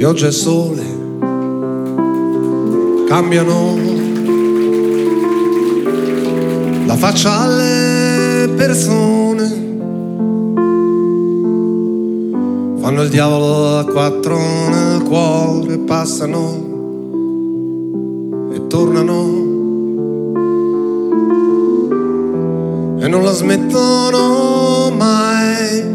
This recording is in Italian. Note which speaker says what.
Speaker 1: pioggia e sole cambiano la faccia alle persone, fanno il diavolo a quattro nel cuore, passano e tornano e non la smettono mai.